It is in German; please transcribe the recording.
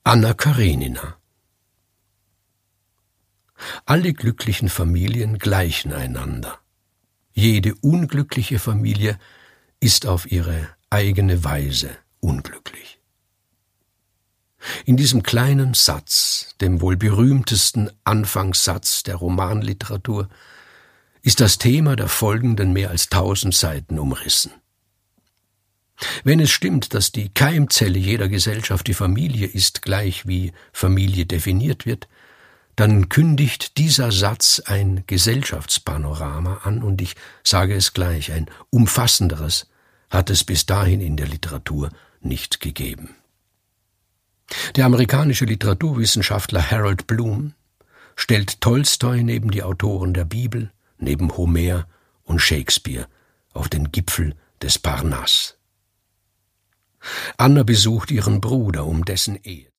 Anna Karenina. Alle glücklichen Familien gleichen einander. Jede unglückliche Familie ist auf ihre eigene Weise unglücklich. In diesem kleinen Satz, dem wohl berühmtesten Anfangssatz der Romanliteratur, ist das Thema der folgenden mehr als 1000 Seiten umrissen. Wenn es stimmt, dass die Keimzelle jeder Gesellschaft die Familie ist, gleich wie Familie definiert wird, dann kündigt dieser Satz ein Gesellschaftspanorama an, und ich sage es gleich, ein umfassenderes hat es bis dahin in der Literatur nicht gegeben. Der amerikanische Literaturwissenschaftler Harold Bloom stellt Tolstoi neben die Autoren der Bibel, neben Homer und Shakespeare auf den Gipfel des Parnass. Anna besucht ihren Bruder, um dessen Ehe